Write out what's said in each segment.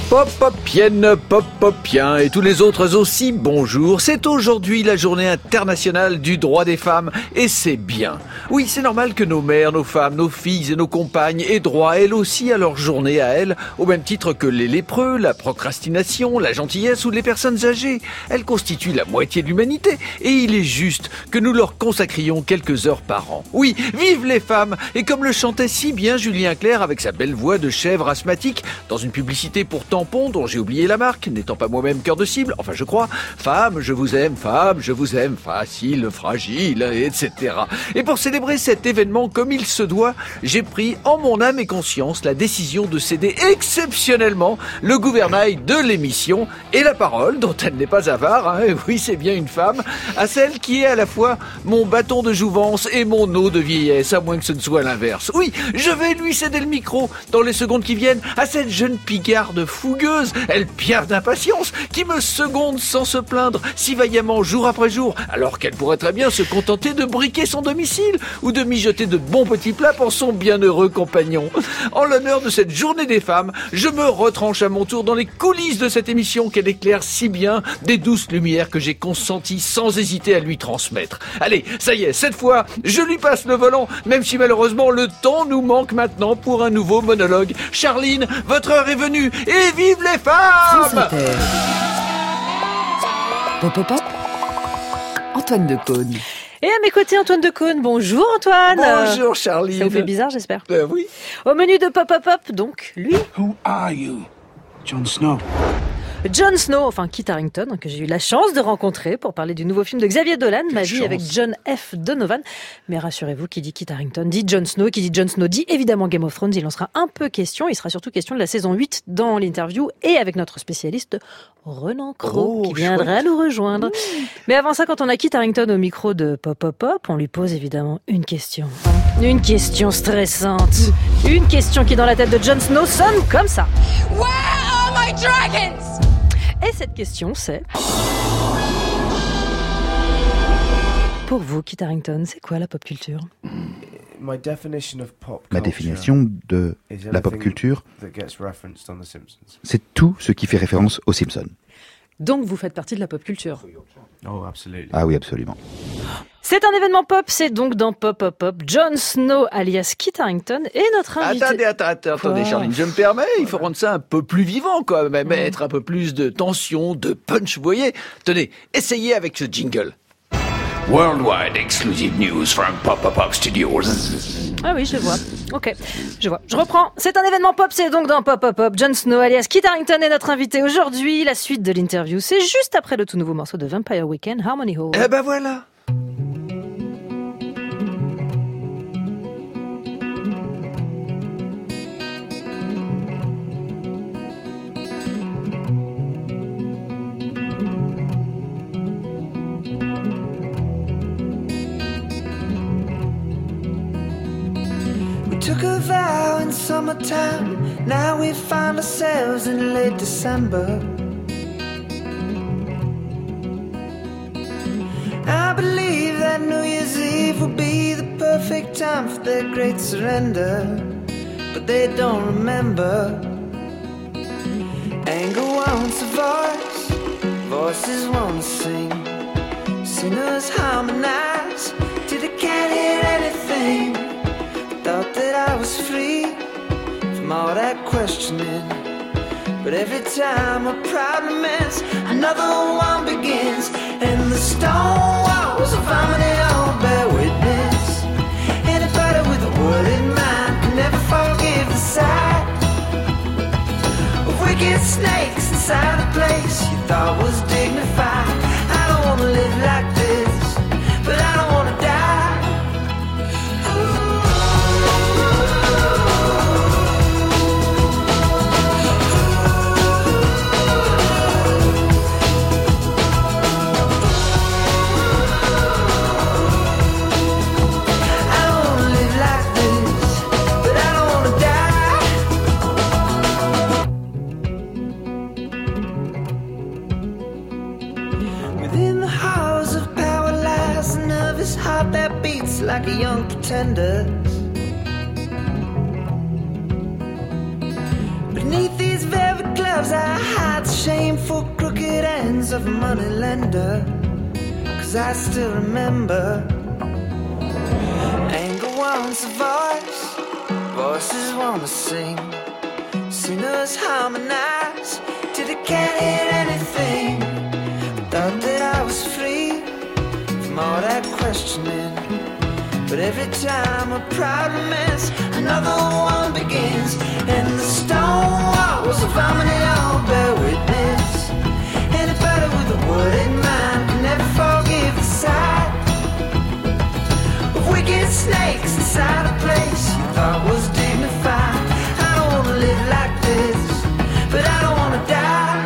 Pop-popienne, pop-popien et tous les autres aussi, bonjour. C'est aujourd'hui la journée internationale du droit des femmes et c'est bien. Oui, c'est normal que nos mères, nos femmes, nos filles et nos compagnes aient droit elles aussi à leur journée à elles, au même titre que les lépreux, la procrastination, la gentillesse ou les personnes âgées. Elles constituent la moitié de l'humanité et il est juste que nous leur consacrions quelques heures par an. Oui, vive les femmes! Et comme le chantait si bien Julien Clerc avec sa belle voix de chèvre asthmatique dans une publicité pour tampon dont j'ai oublié la marque, n'étant pas moi-même cœur de cible, enfin je crois, femme, je vous aime, facile, fragile, etc. Et pour célébrer cet événement comme il se doit, j'ai pris en mon âme et conscience la décision de céder exceptionnellement le gouvernail de l'émission et la parole, dont elle n'est pas avare, et oui c'est bien une femme, à celle qui est à la fois mon bâton de jouvence et mon eau de vieillesse, à moins que ce ne soit l'inverse. Oui, je vais lui céder le micro dans les secondes qui viennent à cette jeune pigarde fougueuse, elle pierre d'impatience, qui me seconde sans se plaindre si vaillamment jour après jour, alors qu'elle pourrait très bien se contenter de briquer son domicile ou de mijoter de bons petits plats pour son bienheureux compagnon. En l'honneur de cette journée des femmes, je me retranche à mon tour dans les coulisses de cette émission qu'elle éclaire si bien des douces lumières que j'ai consenti sans hésiter à lui transmettre. Allez, ça y est, cette fois, je lui passe le volant, même si malheureusement le temps nous manque maintenant pour un nouveau monologue. Charline, votre heure est venue et vive les femmes! Pop, pop, pop. Antoine Decaune. Et à mes côtés, Antoine Decaune. Bonjour Antoine. Bonjour Charline. Ça vous fait bizarre, j'espère. Oui. Au menu de Pop Pop Pop, donc, lui. Who are you? Jon Snow. Jon Snow, enfin Kit Harington, que j'ai eu la chance de rencontrer pour parler du nouveau film de Xavier Dolan, Ma vie avec John F. Donovan. Mais rassurez-vous, qui dit Kit Harington dit Jon Snow, qui dit Jon Snow dit évidemment Game of Thrones. Il en sera un peu question, il sera surtout question de la saison 8 dans l'interview et avec notre spécialiste Renan Cros, qui viendra nous rejoindre. Mais avant ça, quand on a Kit Harington au micro de Pop Pop Pop, on lui pose évidemment une question. Une question stressante. Une question qui dans la tête de Jon Snow sonne comme ça. Where are my dragons? Et cette question, c'est... Pour vous, Kit Harington, c'est quoi la pop culture ? Ma définition de la pop culture, c'est tout ce qui fait référence aux Simpsons. Donc vous faites partie de la pop culture ? Ah oui, absolument. C'est un événement pop, c'est donc dans Pop Pop Pop, Jon Snow alias Kit Harington et notre invité... Attendez Charline, je me permets, il faut rendre ça un peu plus vivant, quoi, mettre un peu plus de tension, de punch, vous voyez ? Tenez, essayez avec ce jingle. Worldwide exclusive news from Pop Pop Pop Studios. Ah oui, je vois. Ok, je vois. Je reprends. C'est un événement pop, c'est donc dans Pop Pop Pop. Jon Snow alias Kit Harington est notre invité aujourd'hui. La suite de l'interview, c'est juste après le tout nouveau morceau de Vampire Weekend, Harmony Hall. Eh ben voilà. Took a vow in summertime, now we find ourselves in late December. I believe that New Year's Eve will be the perfect time for their great surrender, but they don't remember. Anger wants a voice, voices want to sing, singers harmonize till they can't hear anything. Thought that I was free from all that questioning, but every time a problem ends, another one begins, and the stone walls of harmony all bear witness. Anybody with a word in mind can never forgive the sight of wicked snakes inside a place you thought was dignified. I don't wanna live like this, but I don't wanna die. Like a young pretender. Beneath these velvet clouds lives I hide the shameful crooked ends of a moneylender. 'Cause I still remember anger wants a voice, voices wanna sing, singers harmonize till they can't hear anything. Thought that I was free from all that questioning, but every time a problem ends, another one begins. And the stone walls of harmony all bear witness. Anybody with a word in mind can never forgive the sight of wicked snakes inside a place you thought was dignified. I don't wanna live like this, but I don't wanna die.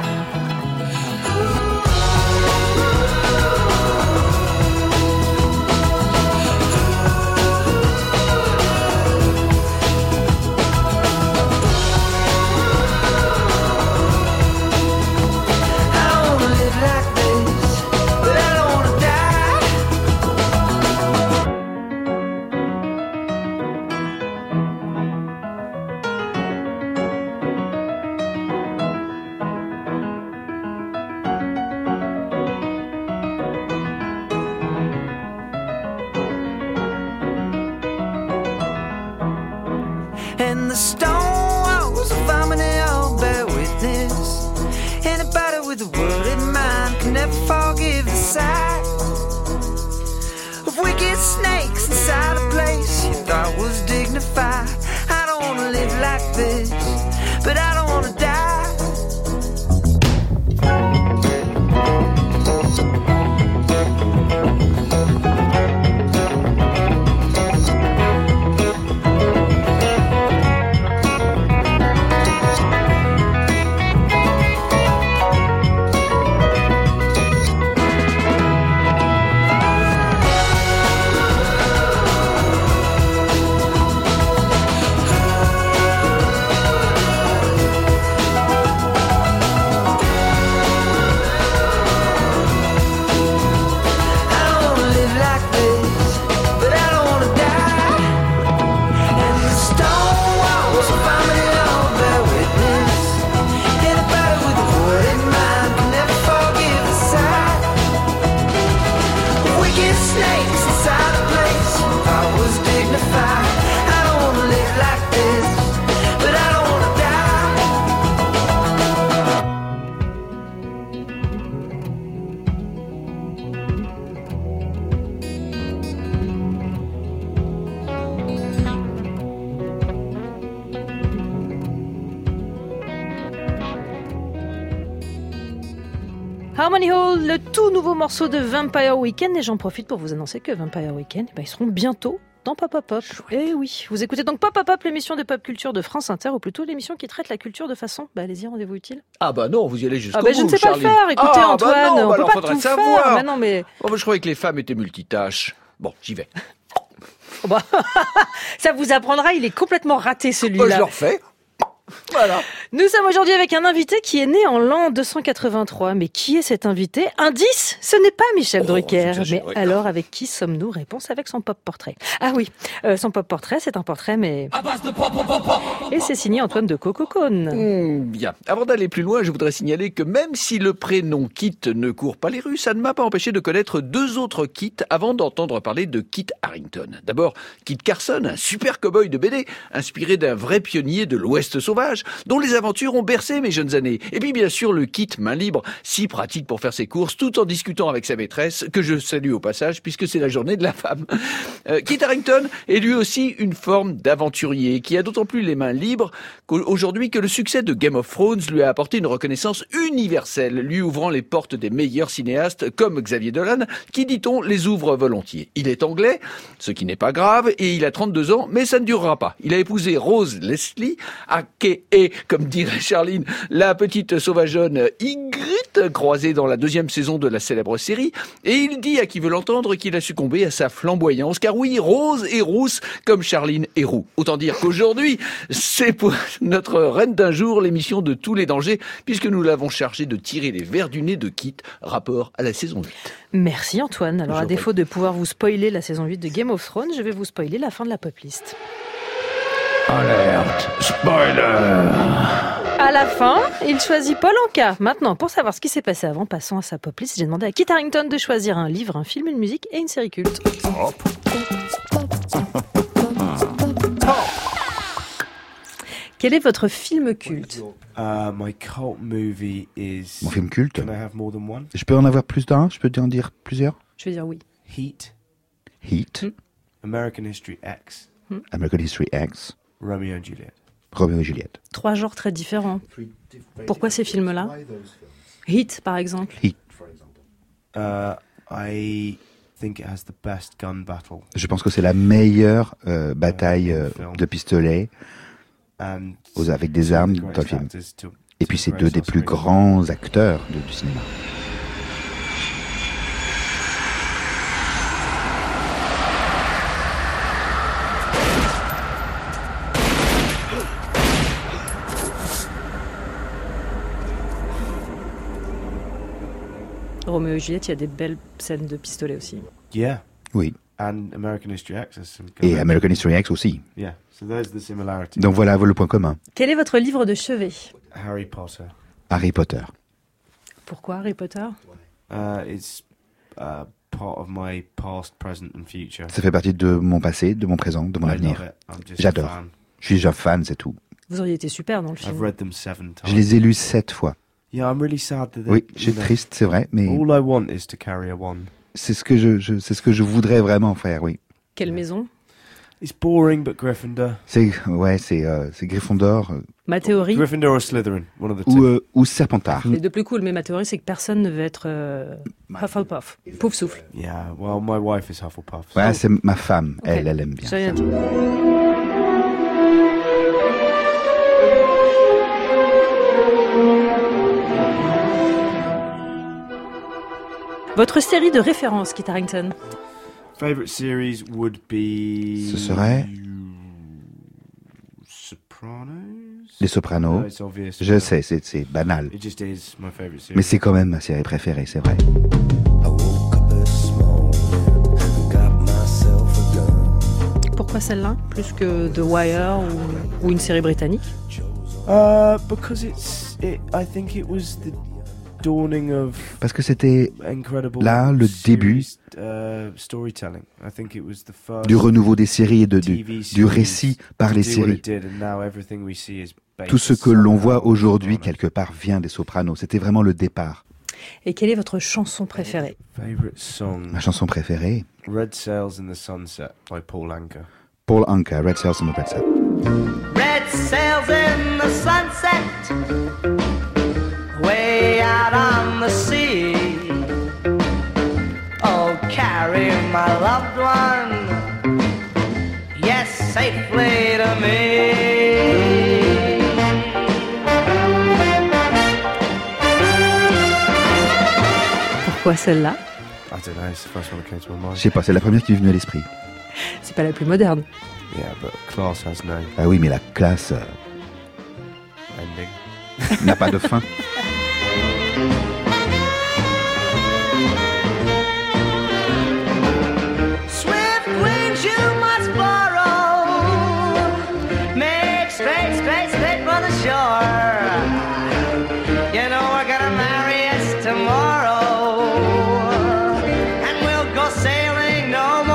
And the stone walls of harmony all bear witness. Anybody with a word in mind can never forgive the sight of wicked snakes inside a place you thought was dignified. I don't wanna live like this, but I don't wanna die. Harmony Hall, le tout nouveau morceau de Vampire Weekend. Et j'en profite pour vous annoncer que Vampire Weekend, ils seront bientôt dans Pop Pop Pop. Eh oui, vous écoutez donc Pop Pop Pop, l'émission de pop culture de France Inter, ou plutôt l'émission qui traite la culture de façon, allez-y, rendez-vous utile. Ah bah non, vous y allez jusqu'au bout, je ne sais Charline. pas le faire, écoutez Antoine, non, on peut pas tout savoir. faire. Bah non, mais... je croyais que les femmes étaient multitâches. Bon, j'y vais. Ça vous apprendra, il est complètement raté celui-là. Je le refais. Voilà. Nous sommes aujourd'hui avec un invité qui est né en l'an 283. Mais qui est cet invité? Indice, ce n'est pas Michel Drucker. Mais alors, avec qui sommes-nous? Réponse avec son pop-portrait. Ah oui, son pop-portrait, c'est un portrait, mais... Et c'est signé Antoine de Cococone. Bien. Avant d'aller plus loin, je voudrais signaler que même si le prénom Kit ne court pas les rues, ça ne m'a pas empêché de connaître deux autres Kit avant d'entendre parler de Kit Harington. D'abord, Kit Carson, un super cow-boy de BD, inspiré d'un vrai pionnier de l'Ouest sauvage, dont les aventures ont bercé mes jeunes années. Et puis bien sûr le kit main libre, si pratique pour faire ses courses tout en discutant avec sa maîtresse, que je salue au passage puisque c'est la journée de la femme. Kit Harington est lui aussi une forme d'aventurier qui a d'autant plus les mains libres aujourd'hui que le succès de Game of Thrones lui a apporté une reconnaissance universelle, lui ouvrant les portes des meilleurs cinéastes comme Xavier Dolan, qui, dit-on, les ouvre volontiers. Il est anglais, ce qui n'est pas grave, et il a 32 ans, mais ça ne durera pas. Il a épousé Rose Leslie, et comme dirait Charline, la petite sauvageonne Ygritte, croisée dans la 2e saison de la célèbre série, et il dit à qui veut l'entendre qu'il a succombé à sa flamboyance, car oui, Rose est rousse comme Charline est roux. Autant dire qu'aujourd'hui, c'est pour notre reine d'un jour l'émission de tous les dangers, puisque nous l'avons chargée de tirer les vers du nez de Kit, rapport à la saison 8. Merci Antoine. Alors à défaut de pouvoir vous spoiler la saison 8 de Game of Thrones, je vais vous spoiler la fin de la pop list. Alerte, spoiler. À la fin, il choisit Paul Anka. Maintenant, pour savoir ce qui s'est passé avant, passons à sa pop list. J'ai demandé à Kit Harington de choisir un livre, un film, une musique et une série culte. Quel est votre film culte? Mon film culte. Je peux en avoir plus d'un? Je peux en dire plusieurs? Je vais dire oui. Heat. American History X. American History X. Romeo and Juliet. Romeo et Juliette. 3 genres très différents. Pourquoi ces films-là? Heat, par exemple. Heat. I think it has the best gun battle. Je pense que c'est la meilleure bataille de pistolet avec des armes dans le film. Et puis c'est 2 des plus grands acteurs du cinéma. Roméo et Juliette, il y a des belles scènes de pistolet aussi. Yeah. Oui. And American History X. Et American History X aussi. Yeah. So there's the similarity. Donc voilà le point commun. Quel est votre livre de chevet? Harry Potter. Harry Potter. Pourquoi Harry Potter? It's part of my past, present and future. Ça fait partie de mon passé, de mon présent, de mon avenir. J'adore. Je suis déjà fan, c'est tout. Vous auriez été super dans le film. I've read them 7 times. Je les ai lus 7 fois. Yeah, I'm really sad that Oui, je suis triste, c'est vrai, mais all I want is to carry a wand. c'est ce que je voudrais vraiment faire, oui. Quelle maison? It's boring, but Gryffindor. C'est Gryffondor Ma théorie, Gryffindor or Slytherin, one of the two. ou Serpentard. les deux plus cool, mais ma théorie, c'est que personne ne veut être Hufflepuff. Pouf souffle. Yeah, well, my wife is Hufflepuff. Ouais, c'est ma femme, Okay. elle aime bien. J'ai rien dit. Votre série de référence, Kit Harington? Favorite series would be. Ce serait Sopranos. Les Sopranos. No, it's obvious. Je sais, c'est banal. It just is my favorite series. Mais c'est quand même ma série préférée, c'est vrai. Pourquoi celle-là? Plus que The Wire ou une série britannique? Because I think it was the dawning of Parce que c'était incredible là le début storytelling. I think it was the first du renouveau des séries et TV du récit par to les do what séries. it did, and now everything we see is based Tout ce que l'on voit somehow aujourd'hui, on it. quelque part, vient des Sopranos. C'était vraiment le départ. Et quelle est votre chanson préférée? Favorite song? Ma chanson préférée, Red Sails in the Sunset by Paul Anka. Paul Anka, Red Sails on the Sunset. Red sails in the sunset, way out on the sea. Oh, carry my loved one, yes, safely to me. Pourquoi celle-là? I don't know, it's the first one that came to my mind. Je sais pas, c'est la première qui m'est venue à l'esprit. C'est pas la plus moderne. Yeah, but class has no Ah oui, mais la classe ending. n'a pas de fin. Swift wings you must borrow, make straight, straight, straight for the shore. You know we're gonna marry us tomorrow, and we'll go sailing no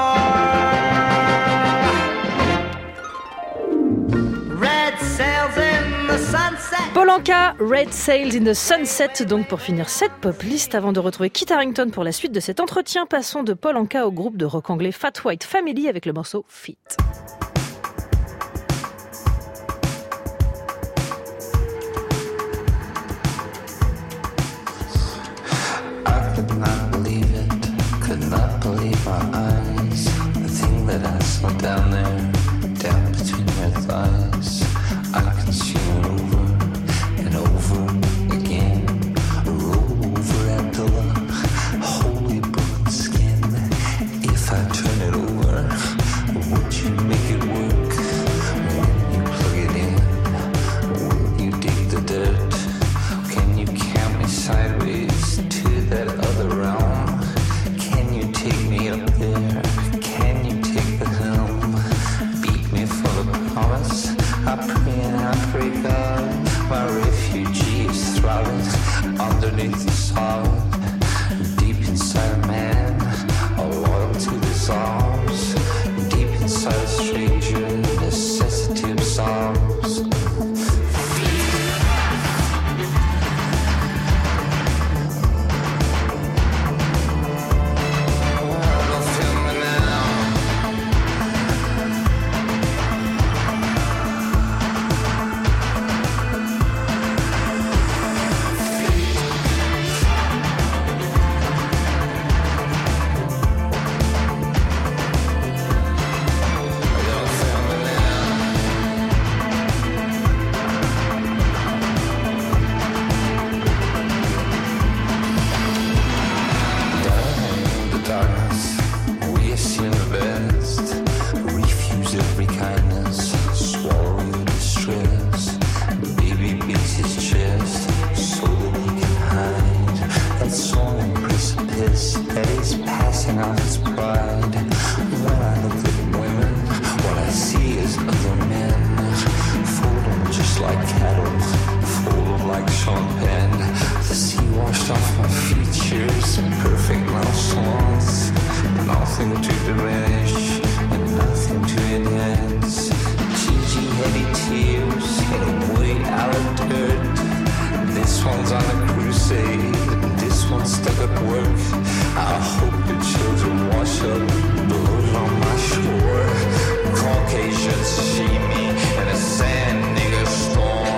more. Red sails in the sunset. Paul Anka, Red Sails in the Sunset, donc pour finir cette pop list. Avant de retrouver Kit Harington pour la suite de cet entretien, passons de Paul Anka au groupe de rock anglais Fat White Family avec le morceau Feet. I could not believe it, could not believe my eyes. The thing that I saw down there, down between your thighs. I could see it over and over again. Roll over at the holy broken skin. If I turn it over, would you make it work? get away out of dirt. This one's on a crusade, this one's stuck at work. I hope the children wash up blood on my shore. Caucasians see me in a sand nigger storm.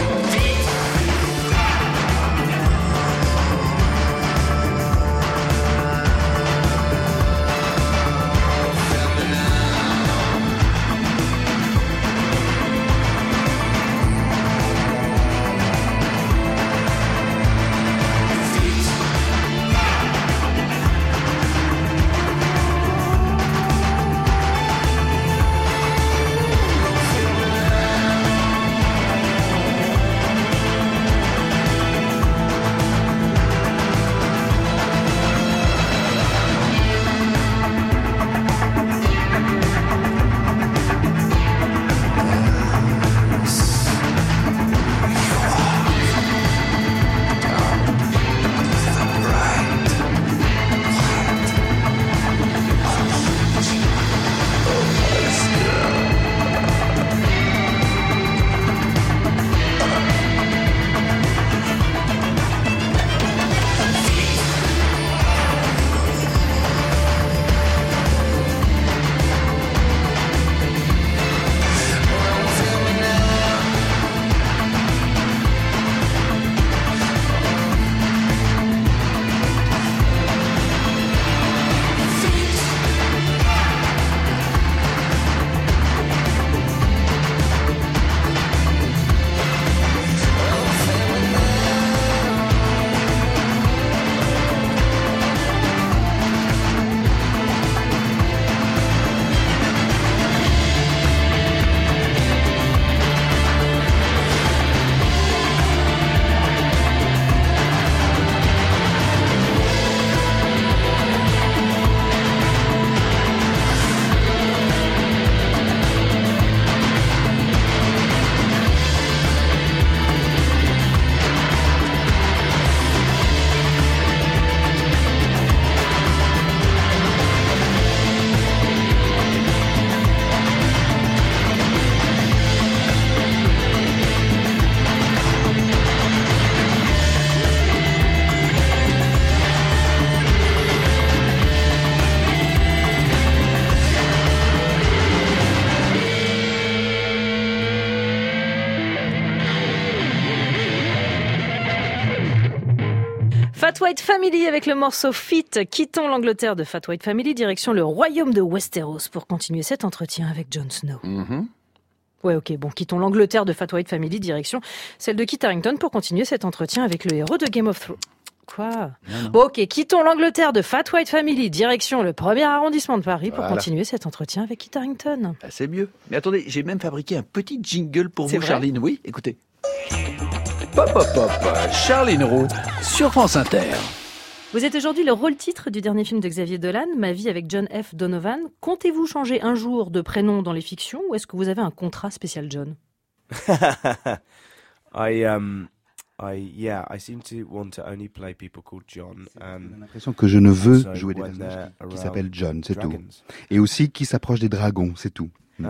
Fat White Family avec le morceau Fit. Quittons l'Angleterre de Fat White Family, direction le royaume de Westeros pour continuer cet entretien avec Jon Snow. Ouais, ok, bon, quittons l'Angleterre de Fat White Family, direction celle de Kit Harington pour continuer cet entretien avec le héros de Game of Thrones. Quoi ? Bon, ok, quittons l'Angleterre de Fat White Family, direction le 1er arrondissement de Paris pour continuer cet entretien avec Kit Harington. Ah, c'est mieux. Mais attendez, j'ai même fabriqué un petit jingle pour C'est vous, vrai Charline. Oui, écoutez. Pop, pop, pop, Charline Roux sur France Inter. Vous êtes aujourd'hui le rôle-titre du dernier film de Xavier Dolan, Ma vie avec John F. Donovan. Comptez-vous changer un jour de prénom dans les fictions ou est-ce que vous avez un contrat spécial John ? I seem to want to only play people called John. J'ai l'impression que je ne veux jouer des personnages qui s'appellent John, c'est tout. Et aussi qui s'approchent des dragons, c'est tout.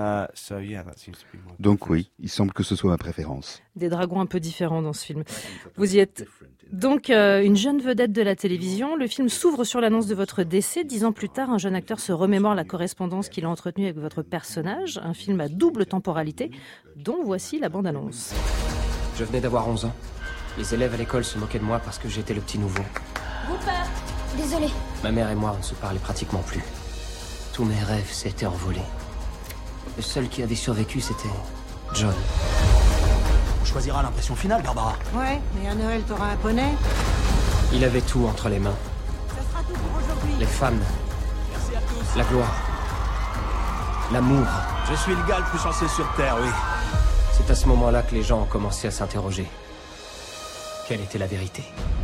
Donc oui, il semble que ce soit ma préférence. Des dragons un peu différents dans ce film. Vous y êtes donc une jeune vedette de la télévision. Le film s'ouvre sur l'annonce de votre décès. 10 ans plus tard, un jeune acteur se remémore la correspondance qu'il a entretenue avec votre personnage. Un film à double temporalité, dont voici la bande-annonce. Je venais d'avoir 11 ans. Les élèves à l'école se moquaient de moi parce que j'étais le petit nouveau. Rupert, désolé. Ma mère et moi, on ne se parlait pratiquement plus. Tous mes rêves s'étaient envolés. Le seul qui avait survécu, c'était John. On choisira l'impression finale, Barbara. Ouais, mais à Noël, t'auras un poney. Il avait tout entre les mains. Ça sera tout pour aujourd'hui. Les femmes, la gloire, l'amour. Je suis le gars le plus chanceux sur Terre, oui. C'est à ce moment-là que les gens ont commencé à s'interroger. Quelle était la vérité ?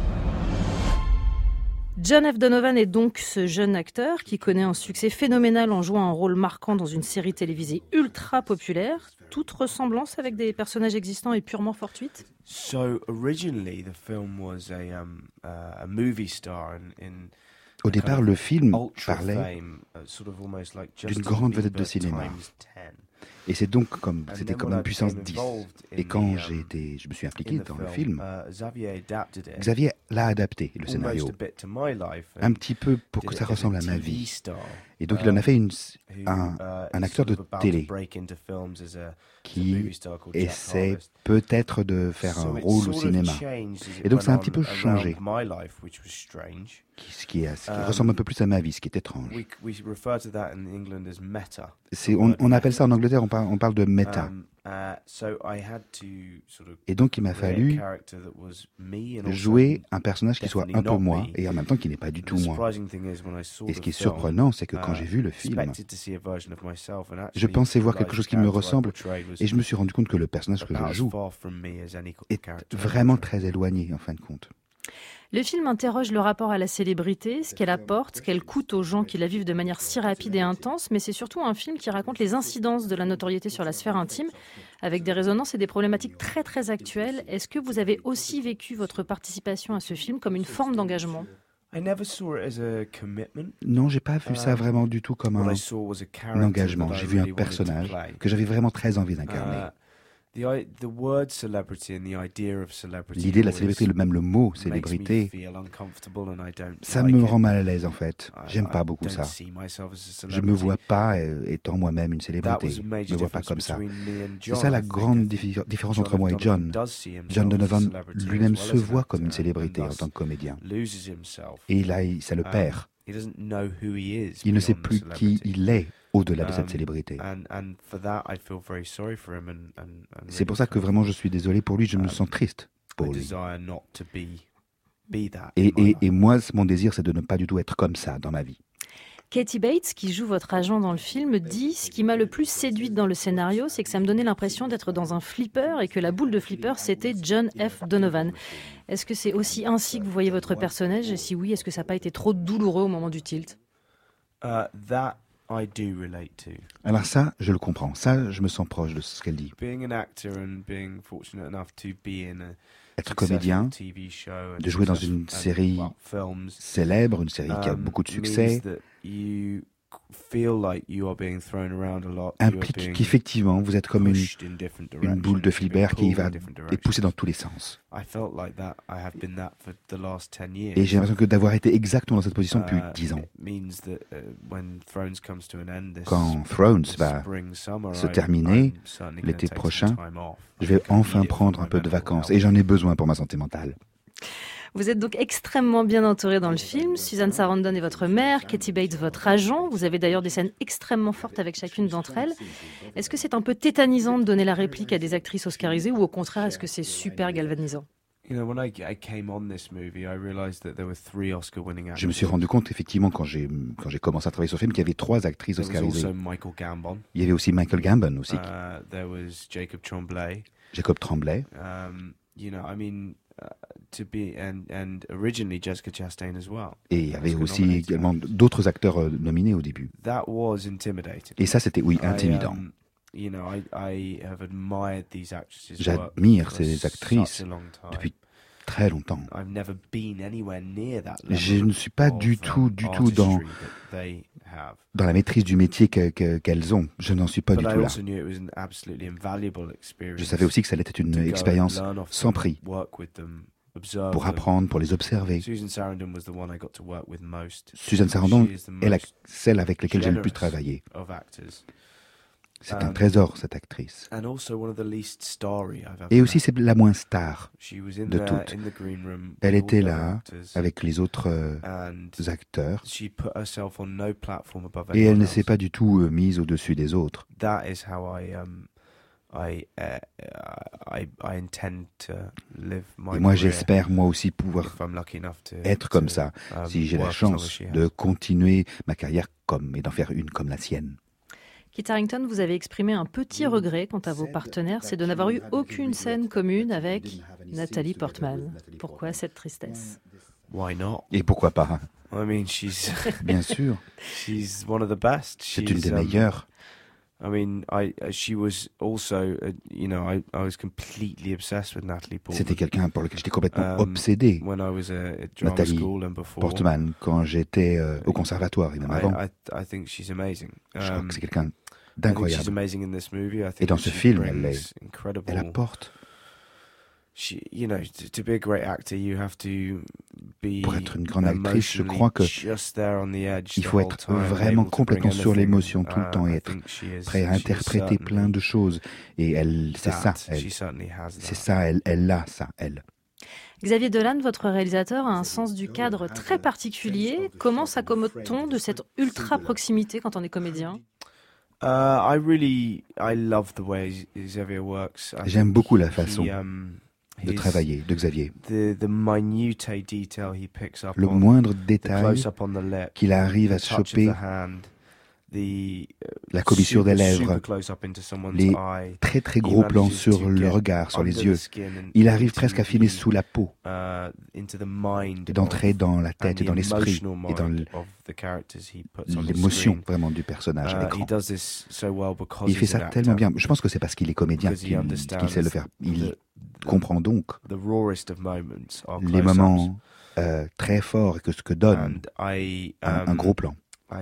John F. Donovan est donc ce jeune acteur qui connaît un succès phénoménal en jouant un rôle marquant dans une série télévisée ultra populaire. Toute ressemblance avec des personnages existants est purement fortuite ? So originally the film was a movie star in Au départ, le film parlait d'une grande vedette de cinéma. Et c'est donc c'était comme une puissance 10. Et quand je me suis impliqué dans le film, Xavier l'a adapté, le scénario, un petit peu pour que ça ressemble à ma vie. Et donc il en a fait un acteur de télé qui essaie peut-être de faire un rôle au cinéma. Et donc ça a un petit peu changé. Ce qui ressemble un peu plus à ma vie, ce qui est étrange. On appelle ça en Angleterre, on parle de méta. Et donc il m'a fallu jouer un personnage qui soit un peu moi et en même temps qui n'est pas du tout moi. Et ce qui est surprenant, c'est que quand j'ai vu le film, je pensais voir quelque chose qui me ressemble et je me suis rendu compte que le personnage que je joue est vraiment très éloigné en fin de compte. Le film interroge le rapport à la célébrité, ce qu'elle apporte, ce qu'elle coûte aux gens qui la vivent de manière si rapide et intense, mais c'est surtout un film qui raconte les incidences de la notoriété sur la sphère intime, avec des résonances et des problématiques très très actuelles. Est-ce que vous avez aussi vécu votre participation à ce film comme une forme d'engagement ? Non, j'ai pas vu ça vraiment du tout comme un engagement. J'ai vu un personnage que j'avais vraiment très envie d'incarner. L'idée de la célébrité, même le mot célébrité, ça me rend mal à l'aise en fait. J'aime pas beaucoup ça. Je me vois pas étant moi-même une célébrité. Je me vois pas comme ça. C'est ça la grande différence entre moi et John. John Donovan lui-même se voit comme une célébrité en tant que comédien. Et là, ça le perd. Il ne sait plus qui il est au-delà de cette célébrité. C'est pour ça que vraiment je suis désolé pour lui, je me sens triste pour lui. Et moi, mon désir, c'est de ne pas du tout être comme ça dans ma vie. Kathy Bates, qui joue votre agent dans le film, dit « Ce qui m'a le plus séduite dans le scénario, c'est que ça me donnait l'impression d'être dans un flipper et que la boule de flipper, c'était John F. Donovan. » Est-ce que c'est aussi ainsi que vous voyez votre personnage ? Et si oui, est-ce que ça n'a pas été trop douloureux au moment du tilt ? Alors ça, je le comprends. Ça, je me sens proche de ce qu'elle dit. Être comédien, de jouer dans une série célèbre, une série qui a beaucoup de succès, implique qu'effectivement vous êtes comme une boule de flipper qui est poussée dans tous les sens. Et j'ai l'impression d'avoir été exactement dans cette position depuis 10 ans. Quand Thrones va se terminer l'été prochain, je vais enfin prendre un peu de vacances et j'en ai besoin pour ma santé mentale. Vous êtes donc extrêmement bien entouré dans le film. Susan Sarandon est votre mère, Kathy Bates votre agent. Vous avez d'ailleurs des scènes extrêmement fortes avec chacune d'entre elles. Est-ce que c'est un peu tétanisant de donner la réplique à des actrices oscarisées ou au contraire, est-ce que c'est super galvanisant ? Je me suis rendu compte effectivement quand j'ai commencé à travailler sur le film qu'il y avait 3 actrices oscarisées. Il y avait aussi Michael Gambon aussi. Jacob Tremblay. Et il y avait aussi également d'autres acteurs nominés au début. Et ça, c'était, intimidant. J'admire ces actrices depuis très longtemps. Je ne suis pas du tout dans la maîtrise du métier qu'elles ont. Je n'en suis pas du tout là. Je savais aussi que ça allait être une expérience sans prix pour apprendre, pour les observer. Susan Sarandon est celle avec laquelle j'ai le plus travaillé. C'est un trésor, cette actrice. Et aussi, c'est la moins star de toutes. Elle était là, avec les autres acteurs, et elle ne s'est pas du tout mise au-dessus des autres. Et moi, j'espère, moi aussi, pouvoir être comme ça, si j'ai la chance de continuer ma carrière et d'en faire une comme la sienne. Kit Harington, vous avez exprimé un petit regret quant à vos partenaires, c'est de n'avoir eu aucune scène commune avec Nathalie Portman. Pourquoi cette tristesse ? Et pourquoi pas ? Bien sûr. C'est une des meilleures. C'était quelqu'un pour lequel j'étais complètement obsédé. Nathalie Portman, quand j'étais au conservatoire et même avant. Je crois que c'est quelqu'un d'incroyable. Et dans ce film, elle apporte. Pour être une grande actrice, je crois que il faut être vraiment complètement sur l'émotion tout le temps et être prêt à interpréter plein de choses. Et elle, c'est ça, elle a ça, elle. Xavier Dolan, votre réalisateur, a un sens du cadre très particulier. Comment s'accommode-t-on de cette ultra proximité quand on est comédien ? J'aime beaucoup la façon de travailler de Xavier. Le moindre détail qu'il arrive à choper, la commissure des lèvres, les très très gros plans sur le regard, sur les yeux. Il arrive presque à filmer sous la peau, et d'entrer dans la tête et dans l'esprit, et dans l'émotion vraiment du personnage à l'écran. Il fait ça tellement bien. Je pense que c'est parce qu'il est comédien qu'il sait le faire. Il comprend donc les moments très forts et ce que donne un gros plan.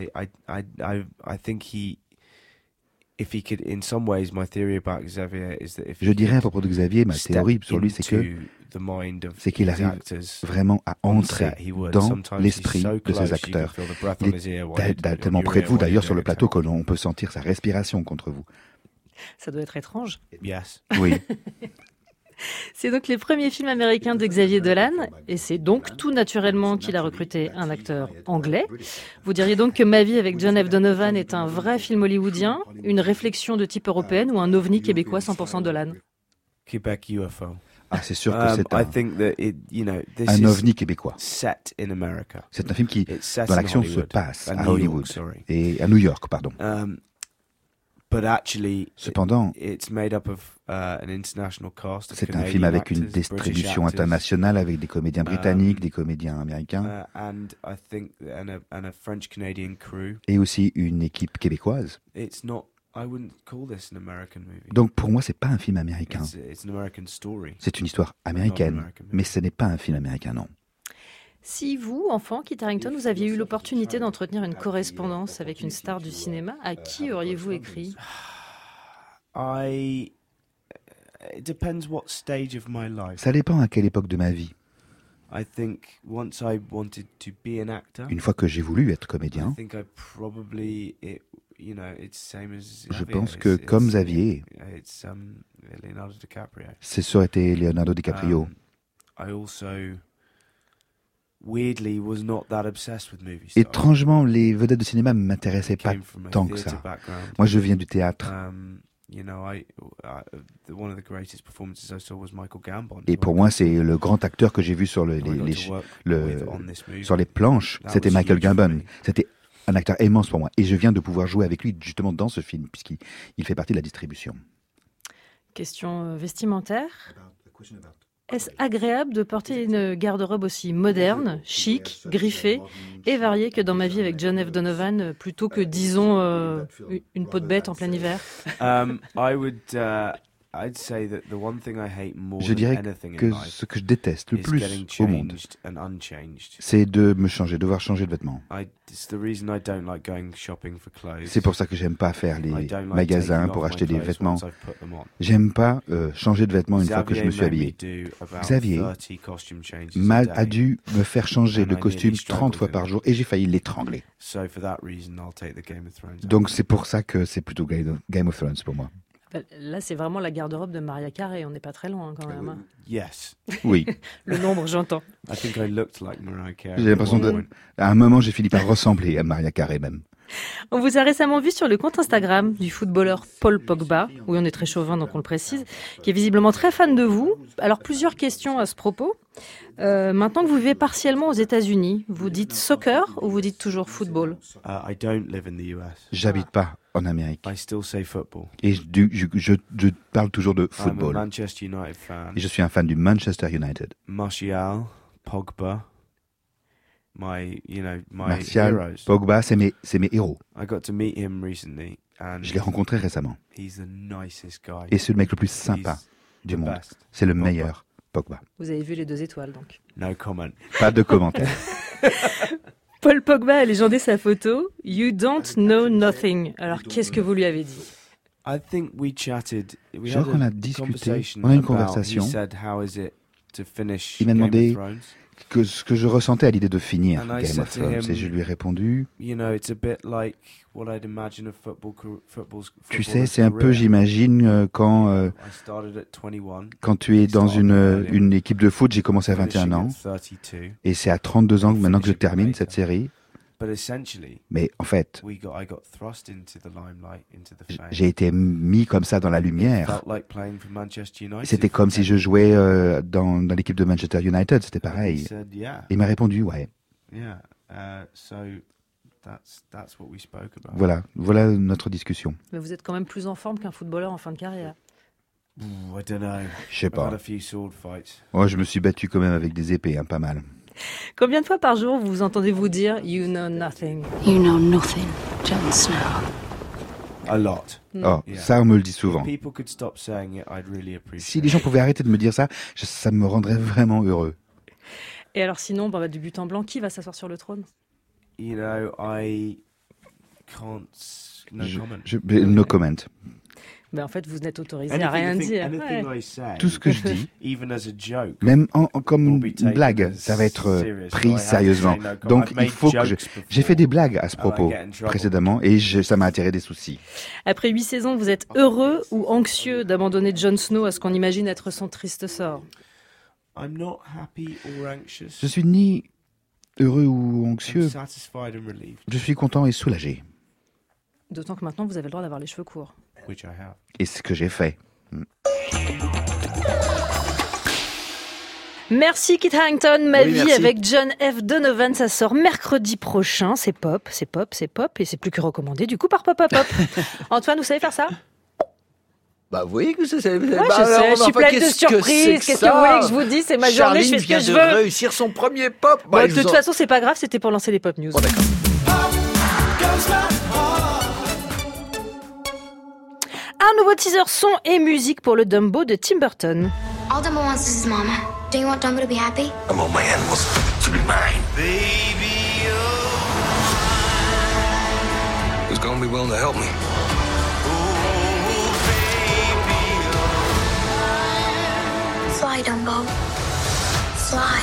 Je dirais à propos de Xavier, ma théorie sur lui, c'est qu'il arrive vraiment à entrer dans l'esprit de ses acteurs. Il est tellement près de vous, d'ailleurs, sur le plateau, qu'on peut sentir sa respiration contre vous. Ça doit être étrange. Oui. C'est donc les premiers films américains de Xavier Dolan, et c'est donc tout naturellement qu'il a recruté un acteur anglais. Vous diriez donc que Ma vie avec John F. Donovan est un vrai film hollywoodien, une réflexion de type européenne ou un ovni québécois 100% Dolan? Québec UFO. Ah, c'est sûr que c'est un ovni québécois. C'est un film dont l'action se passe à Hollywood et à New York, pardon. Cependant, c'est un film avec une distribution internationale, avec des comédiens britanniques, des comédiens américains, et aussi une équipe québécoise. Donc pour moi, c'est pas un film américain. C'est une histoire américaine, mais ce n'est pas un film américain, non. Si vous, enfant, Kit Harington, vous aviez eu l'opportunité d'entretenir une correspondance avec une star du cinéma, à qui auriez-vous écrit? Ça dépend à quelle époque de ma vie. Une fois que j'ai voulu être comédien, je pense que comme Xavier, ça aurait été Leonardo DiCaprio. Étrangement, les vedettes de cinéma ne m'intéressaient pas tant que ça. Moi, je viens du théâtre. Et pour moi, c'est le grand acteur que j'ai vu sur sur les planches, c'était Michael Gambon. C'était un acteur immense pour moi. Et je viens de pouvoir jouer avec lui justement dans ce film, puisqu'il fait partie de la distribution. Question vestimentaire. Est-ce agréable de porter une garde-robe aussi moderne, chic, griffée et variée que dans Ma vie avec John F. Donovan, plutôt que, disons, une peau de bête en plein hiver? Je dirais que ce que je déteste le plus au monde, c'est de me changer, devoir changer de vêtements. C'est pour ça que j'aime pas faire les magasins pour acheter des vêtements. J'aime pas changer de vêtements une fois que je me suis habillé. Xavier a dû me faire changer de costume 30 fois par jour et j'ai failli l'étrangler. Donc c'est pour ça que c'est plutôt Game of Thrones pour moi. Là, c'est vraiment la garde-robe de Mariah Carey. On n'est pas très loin, quand même. Oui. Le nombre, j'entends. J'ai l'impression à un moment, j'ai fini par ressembler à Mariah Carey même. On vous a récemment vu sur le compte Instagram du footballeur Paul Pogba, oui, on est très chauvin, donc on le précise, qui est visiblement très fan de vous. Alors, plusieurs questions à ce propos. Maintenant que vous vivez partiellement aux États-Unis, vous dites soccer ou vous dites toujours football? J'habite pas en Amérique. Et je parle toujours de football. Et je suis un fan du Manchester United. Martial, Pogba. Martial, Pogba, c'est mes héros. Je l'ai rencontré récemment. Et c'est le mec le plus sympa du monde. C'est le meilleur, Pogba. Vous avez vu les 2 étoiles, donc. Pas de commentaires. Paul Pogba a légendé sa photo « You don't know nothing ». Alors, qu'est-ce que vous lui avez dit ? Je crois qu'on a discuté, on a eu une conversation. Il m'a demandé ce que je ressentais à l'idée de finir Game of Thrones, et je lui ai répondu, tu sais, c'est un peu, j'imagine, quand tu es dans une équipe de foot, j'ai commencé à 21 ans, et c'est à 32 ans maintenant que je termine cette série. Mais en fait, j'ai été mis comme ça dans la lumière. C'était comme si je jouais dans l'équipe de Manchester United, c'était pareil. Il m'a répondu, ouais. Voilà notre discussion. Mais vous êtes quand même plus en forme qu'un footballeur en fin de carrière. Je sais pas. Oh, je me suis battu quand même avec des épées, pas mal. Combien de fois par jour vous entendez vous dire « You know nothing ». You know nothing, Jon Snow. A lot. Oh, ça on me le dit souvent. Si les gens pouvaient arrêter de me dire ça, ça me rendrait vraiment heureux. Et alors sinon, du but en blanc, qui va s'asseoir sur le trône ? No comment. Mais en fait, vous n'êtes autorisé à rien dire. Ouais. Tout ce que je dis, même comme une blague, ça va être pris sérieusement. Donc, il faut que j'ai fait des blagues à ce propos précédemment et ça m'a attiré des soucis. Après 8 saisons, vous êtes heureux ou anxieux d'abandonner Jon Snow à ce qu'on imagine être son triste sort ? Je suis ni heureux ou anxieux. Je suis content et soulagé. D'autant que maintenant, vous avez le droit d'avoir les cheveux courts. Et ce que j'ai fait. Merci Kit Harington, Ma vie avec John F. Donovan, ça sort mercredi prochain, c'est pop, et c'est plus que recommandé du coup par Pop. Antoine, vous savez faire ça ? Vous voyez que ça... Ouais, je suis pleine de surprises, qu'est-ce que vous voulez que je vous dise ? C'est ma journée, je fais ce que je veux. Charline vient de réussir son premier pop. De toute façon, c'est pas grave, c'était pour lancer les pop news. Oh, d'accord. Un nouveau teaser son et musique pour le Dumbo de Tim Burton. All Dumbo wants is his mama. Don't you want Dumbo to be happy? I want my animals to be mine. Baby, who's gonna be willing to help me? Fly, Dumbo. Fly.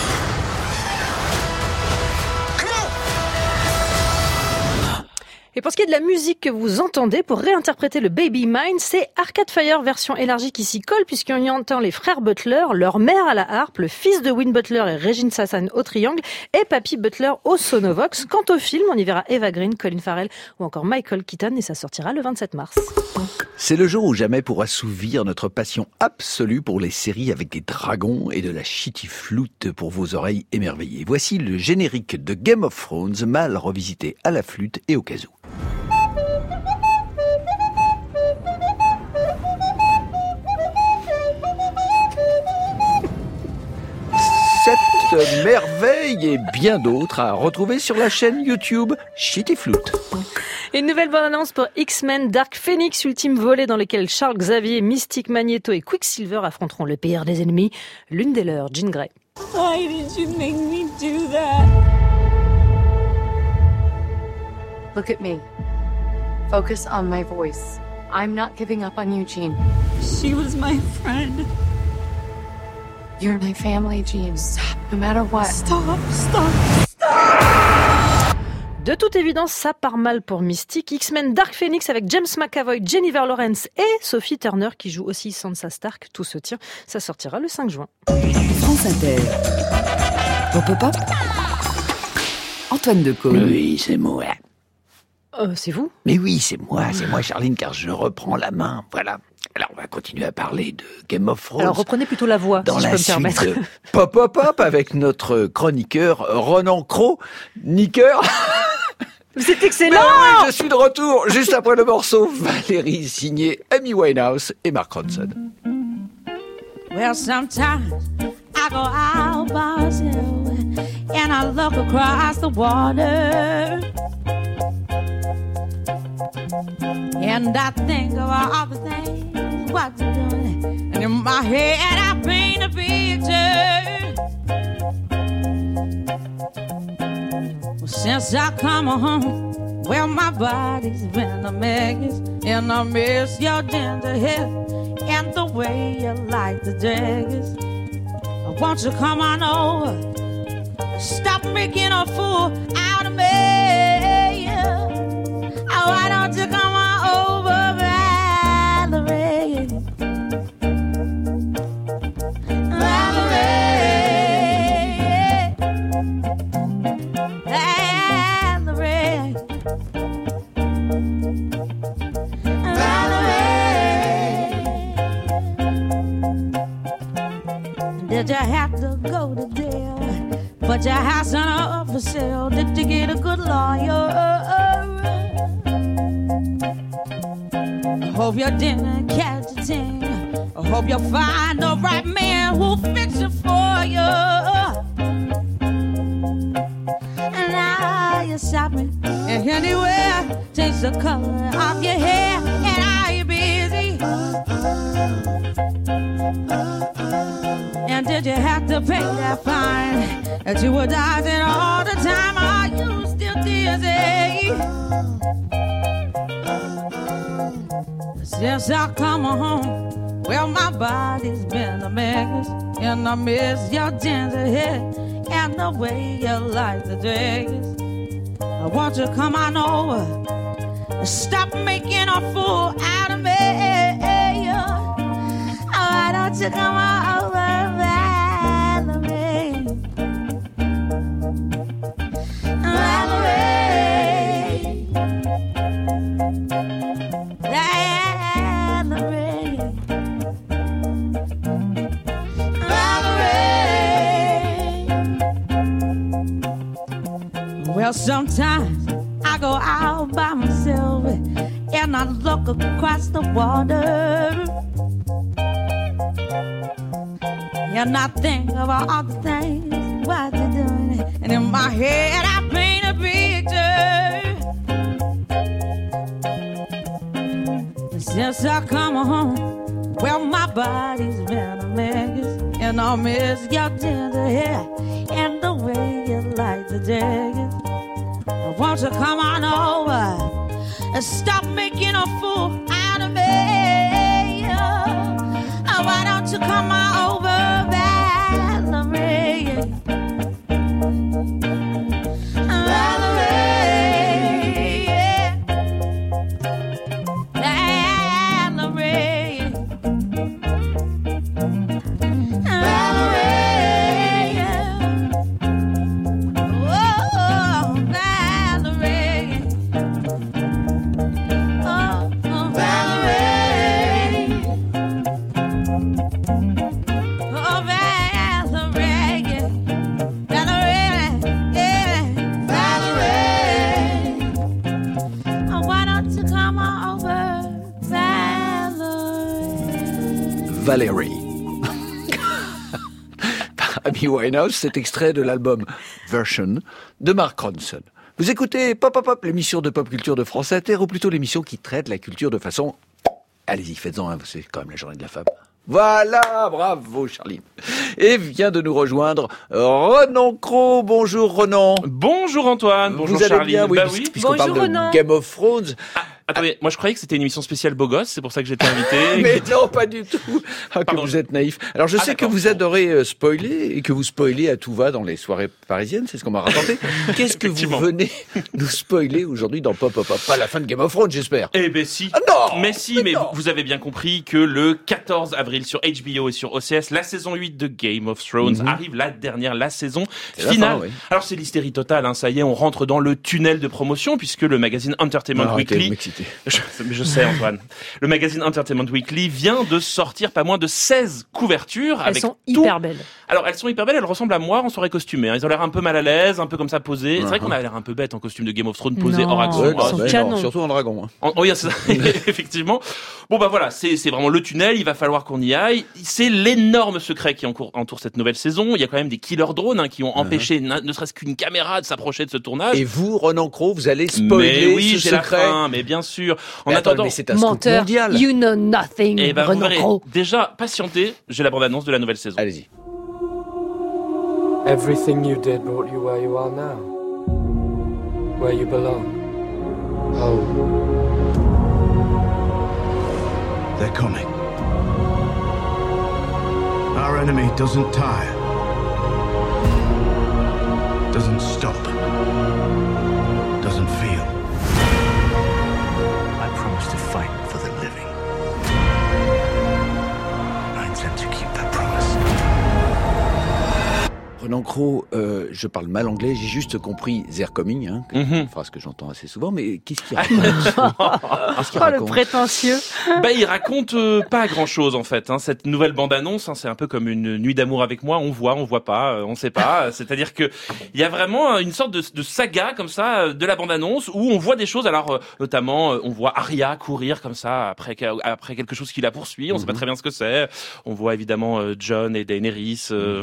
Et pour ce qui est de la musique que vous entendez pour réinterpréter le Baby Mine, c'est Arcade Fire version élargie qui s'y colle puisqu'on y entend les frères Butler, leur mère à la harpe, le fils de Win Butler et Regine Sassan au triangle et Papy Butler au sonovox. Quant au film, on y verra Eva Green, Colin Farrell ou encore Michael Keaton et ça sortira le 27 mars. C'est le jour ou jamais pour assouvir notre passion absolue pour les séries avec des dragons et de la shitty flûte pour vos oreilles émerveillées. Voici le générique de Game of Thrones, mal revisité à la flûte et au kazoo. Cette merveille et bien d'autres à retrouver sur la chaîne YouTube Shitty Flute. Une nouvelle bande-annonce pour X-Men Dark Phoenix, ultime volet dans lequel Charles Xavier, Mystique, Magneto et Quicksilver affronteront le pire des ennemis, l'une des leurs, Jean Grey. Why did you make me do that? Look at me. Focus on my voice. I'm not giving up on you, Jean. She was my friend. You're my family, Jean. Stop, no matter what. Stop. De toute évidence, ça part mal pour Mystique. X-Men Dark Phoenix avec James McAvoy, Jennifer Lawrence et Sophie Turner qui joue aussi Sansa Stark. Tout se tient. Ça sortira le 5 juin. France Inter. Pop. Antoine Decaude. Oui, c'est moi. C'est vous ? Mais oui, c'est moi, Charline, car je reprends la main. Voilà. Alors, on va continuer à parler de Game of Thrones. Alors, reprenez plutôt la voix, dans si je peux me permettre. De Pop avec notre chroniqueur Ronan Niqueur. C'est excellent! Oui, je suis de retour juste après le morceau Valérie signé Amy Winehouse et Mark Ronson. Well, sometimes I go out by myself and I look across the water and I think of all the things what you're doing and in my head I paint a picture. Since I come home, well, my body's been a mess, and I miss your ginger hair and the way you like the dress. Won't you come on over? Stop making a fool out of me. Why don't you come on over, Valerie? Valerie, Valerie, Valerie. Did you have to go to jail? Put your house on up for sale. Did you get a good lawyer? I hope you didn't catch a thing. I hope you find the right man who'll fix it for you. And now you're shopping and anywhere, change the color of your hair. And are you busy? And did you have to pay that fine that you were dodging all the time? Are you still dizzy? Since I come home, well, my body's been a mess, and I miss your ginger hair and the way you like the dress. I want you to come on over and stop making a fool out of me. Why don't you come on over, Valerie? Valerie, Valerie, Valerie. Well, sometimes I go out by myself and I look across the water. And I think about all the things what you're doing, and in my head I paint a picture. Since I come home, well, my body's been a mess, and I miss your ginger hair and the way you like the dress. Won't you come on over and stop making a fool out of me? Why don't you come on over, Valerie? Valerie, Valerie, Valerie, oh, Valerie, oh, Valerie. Oh, Valerie, Valerie, yeah, Valerie. Oh, why don't you come on over, Valerie? Valerie. Amy Winehouse, cet extrait de l'album Version de Mark Ronson. Vous écoutez Pop Pop Pop, l'émission de pop culture de France Inter, ou plutôt l'émission qui traite la culture de façon... Allez-y, faites-en un, c'est quand même la journée de la femme. Voilà, bravo Charline. Et vient de nous rejoindre Renan Cros. Bonjour Renan. Bonjour Antoine, bonjour Charline. Vous allez bien, oui, bah oui. Puisqu'on parle de Game of Thrones. Attendez, moi je croyais que c'était une émission spéciale beau gosse, c'est pour ça que j'étais invité. Mais non, pas du tout. Ah, que vous êtes naïf. Alors je sais que vous adorez spoiler et que vous spoilez à tout va dans les soirées parisiennes, c'est ce qu'on m'a raconté. Qu'est-ce que vous venez nous spoiler aujourd'hui dans Pop Pop Pop? Pas la fin de Game of Thrones, j'espère. Eh ben si. Ah non. Mais si, mais vous avez bien compris que le 14 avril sur HBO et sur OCS, la saison 8 de Game of Thrones arrive, la saison finale. Fin, oui. Alors c'est l'hystérie totale, hein, ça y est, on rentre dans le tunnel de promotion puisque le magazine Entertainment Weekly... Je sais Antoine. Le magazine Entertainment Weekly vient de sortir pas moins de 16 couvertures. Elles sont hyper belles. Alors elles sont hyper belles, elles ressemblent à moi en soirée costumée. Ils ont l'air un peu mal à l'aise, un peu comme ça posés. C'est vrai qu'on a l'air un peu bête en costume de Game of Thrones posé hors action. Ouais, non, surtout en dragon. Hein. Oui, c'est ça. Effectivement. Bon bah voilà, c'est vraiment le tunnel, il va falloir qu'on y aille. C'est l'énorme secret qui entoure cette nouvelle saison. Il y a quand même des killer drones qui ont empêché ne serait-ce qu'une caméra de s'approcher de ce tournage. Et vous, Renan Cros, vous allez spoiler ce secret. La fin, mais bien sûr. En attendant, mais c'est un scoop mondial. You know nothing, et ben, Renan Cros. Déjà, patientez, j'ai la bande-annonce de la nouvelle saison. Allez-y. Everything you did brought you where you are now. where you belong. Home. They're coming. Our enemy doesn't tire. Doesn't stop. Doesn't feel. I promise to fight for the living. I intend to keep that promise. Renan Cros, je parle mal anglais, j'ai juste compris They're coming, une phrase que j'entends assez souvent, mais qu'est-ce qu'il raconte? Le prétentieux. Il raconte pas grand-chose en fait. Cette nouvelle bande-annonce, c'est un peu comme une nuit d'amour avec moi. On voit pas, on sait pas. C'est-à-dire que il y a vraiment une sorte de saga comme ça de la bande-annonce où on voit des choses. Alors notamment, on voit Arya courir comme ça après quelque chose qui la poursuit. On sait pas très bien ce que c'est. On voit évidemment Jon et Daenerys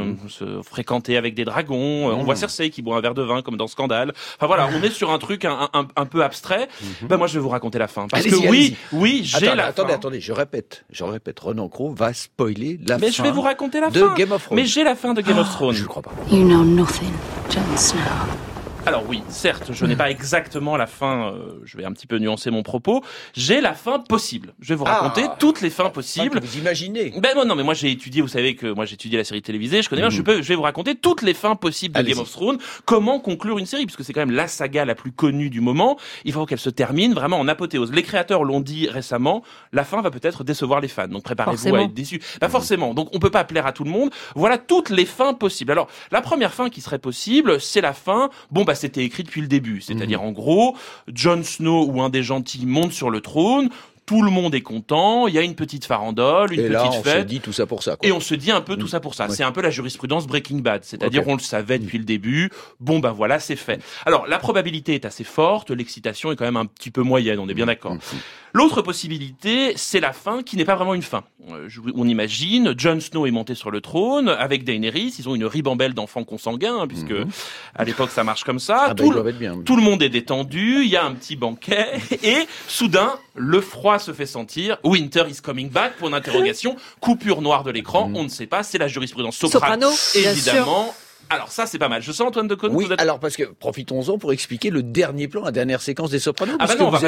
se fréquenter avec des dragons. On voit Cersei qui boit un verre de vin comme dans Scandale. Enfin voilà, on est sur un truc un peu abstrait. Moi, je vais vous raconter la fin. Parce que oui, j'ai la fin. Attendez, je répète. Renan Cros va spoiler la fin. Mais je vais vous raconter la de fin. Game of Thrones. Mais j'ai la fin de Game of Thrones. Je ne crois pas. You know nothing, Jon Snow. Alors oui, certes, je n'ai pas exactement la fin, je vais un petit peu nuancer mon propos, j'ai la fin possible. Je vais vous raconter toutes les fins possibles. Vous imaginez. Non, mais moi j'ai étudié, vous savez que moi j'ai étudié la série télévisée, je connais bien, je vais vous raconter toutes les fins possibles de Game of Thrones, comment conclure une série, puisque c'est quand même la saga la plus connue du moment, il faut qu'elle se termine vraiment en apothéose. Les créateurs l'ont dit récemment, la fin va peut-être décevoir les fans, donc préparez-vous à être déçus. Forcément, donc on peut pas plaire à tout le monde, voilà toutes les fins possibles. Alors, la première fin qui serait possible, c'est la fin, c'était écrit depuis le début. C'est-à-dire, en gros, Jon Snow ou un des gentils monte sur le trône, tout le monde est content, il y a une petite farandole, une petite fête. Et on se dit tout ça pour ça, quoi. Et on se dit un peu tout ça pour ça. Ouais. C'est un peu la jurisprudence Breaking Bad. C'est-à-dire, on le savait depuis le début. Voilà, c'est fait. Alors, la probabilité est assez forte, l'excitation est quand même un petit peu moyenne, on est bien d'accord. L'autre possibilité, c'est la fin qui n'est pas vraiment une fin. On imagine, Jon Snow est monté sur le trône avec Daenerys, ils ont une ribambelle d'enfants consanguins, puisque à l'époque ça marche comme ça. Tout le monde est détendu, il y a un petit banquet, et soudain, le froid se fait sentir. Winter is coming back, pour une interrogation. Coupure noire de l'écran, on ne sait pas, c'est la jurisprudence Soprano évidemment. Alors ça, c'est pas mal. Je sens Antoine de Caunes. Oui, alors parce que profitons-en pour expliquer le dernier plan, la dernière séquence des Sopranos. On va